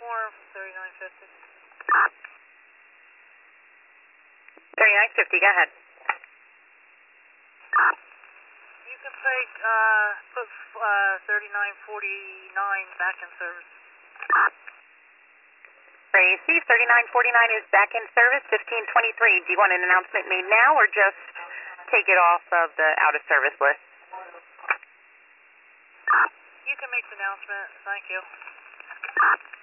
form 3950. 3950, go ahead. You can put 3949 back in service. Tracy, 3949 is back in service, 1523. Do you want an announcement made now or just take it off of the out of service list? You can make the announcement. Thank you.